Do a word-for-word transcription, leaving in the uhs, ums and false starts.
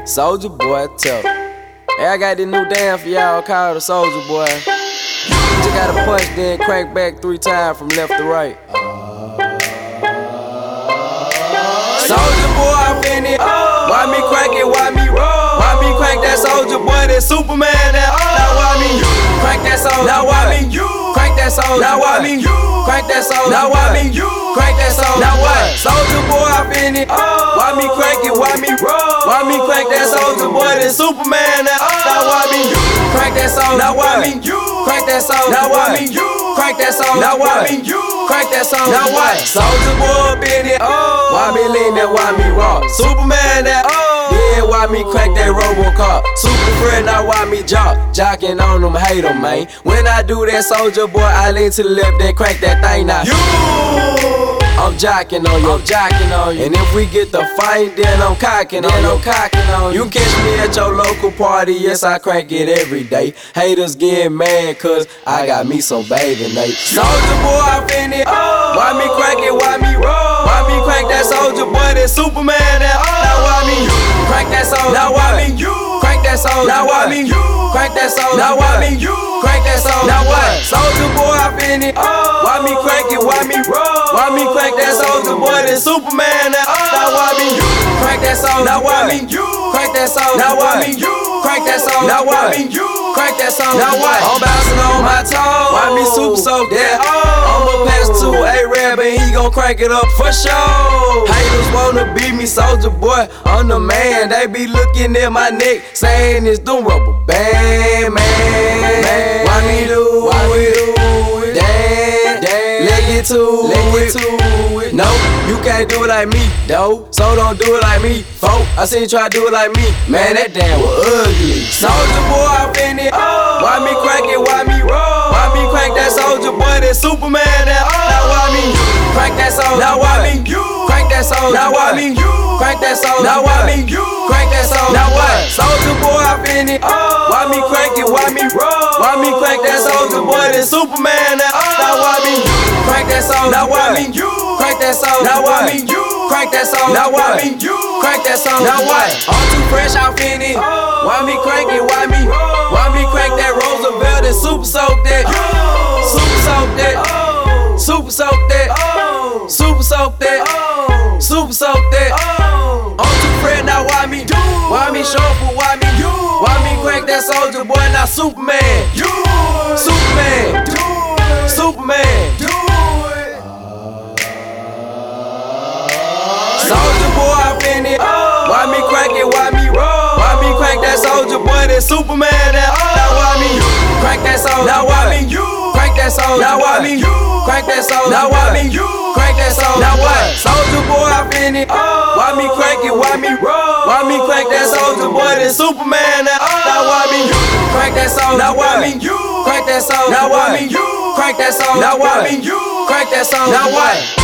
Soulja Boy, tell her. Hey, I got this new dance for y'all called the Soulja Boy. You just gotta punch, then crank back three times from left to right. Soulja Boy, I'm in it. Why me crank it? Why me roll? Why me crank that Soulja Boy? That Superman? That now why me crank that Soulja? Now why me crank that Soulja? Now why me crank that Soulja? Now why me crank that Soulja? Now what? Soulja Boy, I'm in it. Why me crank it? Why me roll? Why me crank that Soulja Boy? That Superman? That now why me crank that Soulja? Now why me crank that Soulja? Now why me crank that Soulja? Now why me crank that Soulja? Now what? Soulja Boy, I'm in it. Why me lean that? Why me rock? Superman? That yeah, why me crank that Robocop? Super friend, now why me jock? Jocking on them, hate them, man. When I do that, Soulja Boy, I lean to the left, then crank that thing now. You, I'm jocking on you, I'm jocking on you. And if we get the fight, then I'm cocking on you, I'm cocking on you. You catch me at your local party, yes, I crank it every day. Haters get mad, cause I got me some bathing Nate. Soulja Boy, I'm in it. Why me crank it? Why me roll? Why me crank that Soulja Boy? That Superman? That now why me crank that Soulja? Now why me crank that Soulja? Now why me crank that Soulja? Now why me crank that Soulja? Now what? Soulja Boy, I'm in it. Why me crank it? Why me roll? Why me crank that Soulja Boy? That Superman? That now why me crank that Soulja? Now why me crank that Soulja? Now why me crank that Soulja? Now why me crank that Soulja? Now what? I'm bouncing on my toes. Why me super soak that? I'ma pass to A-Rab and he gon' crank it up for sure. Haters wanna beat me, Soulja Boy, I'm the man. They be looking at my neck, saying it's the rubber band, man. Why me do? Why we do it? Damn, damn. Let get to it. it. No, you can't do it like me, though. So don't do it like me, folk. I seen you try to do it like me, man. That damn was ugly. Soulja Boy, I'm in it. Why me crank it? Why me roll? Why me crank that Soulja Boy? That Superman? That now why me crank that Soulja? Now why me crank that Soulja? Now why me crank that Soulja? Now why me crank that Soulja? Now what? Soulja Boy, I'm in it. Why me crank it? Why me roll? Why me crank that Soulja Boy? That Superman? That now why me crank that Soulja? Now why me crank that Soulja? Now why me crank that Soulja? Now why me crank that Soulja? Now what? I'm too fresh, I'm in it. Why me crank it? Why me? Why me crank that Roosevelt and super soak that? Super soak that. Super soak that. Super soak that. Super soak that. I'm too fresh, now why me? Why me shuffle? Why me? Why me crank that Soulja Boy? Now Superman. Superman. Superman. Soulja Boy, I'm in it. Why me crank it? Why me roll? Why me crank that Soulja Boy? That Superman? That now why me crank that Soulja? Now why me crank that Soulja? Now why me crank that Soulja? Now why me crank that Soulja? Now what? Soulja Boy, I'm in it. Why me crank it? Why me roll? Why me crank that Soulja Boy? That Superman? That now why me crank that Soulja? Now why me crank that Soulja? Now why me crank that Soulja? Now why me crank that Soulja? Now what?